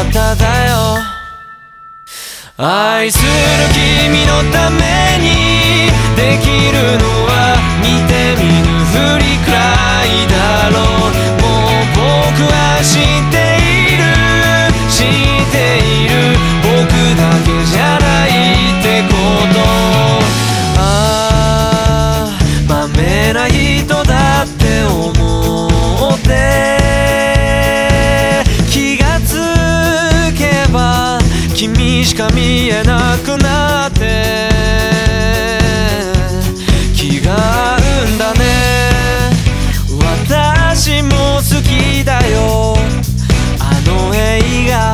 ただよ。愛する君のためにできるのは見て見ぬふりくらいだろう。もう僕は知っている僕だけじゃないってこと。ああ、まめな人だって思って気がつけば君しか見えなくなって気が合うんだね。私も好きだよあの映画。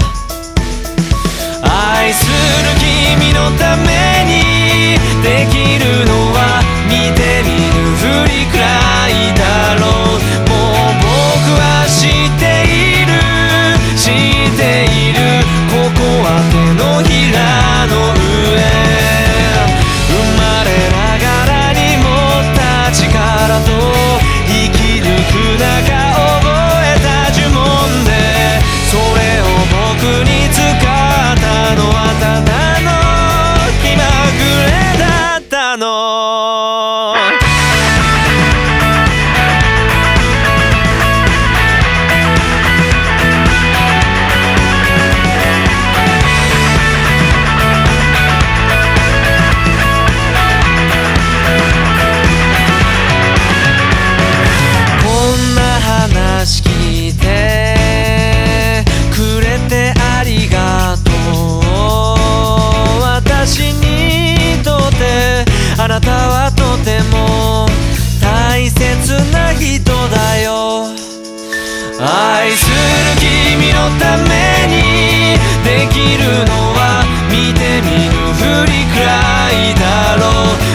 愛する君のためにできるのは見て見ぬふりくらいだろう。もう僕は知っているここは手のひらの上。生まれながらに持った力と生き抜く中覚えた呪文でそれを僕に使ったのはただの気まぐれだったの。聞いてくれてありがとう。私にとってあなたはとても大切な人だよ。愛する君のためにできるのは見て見ぬふりくらいだろう。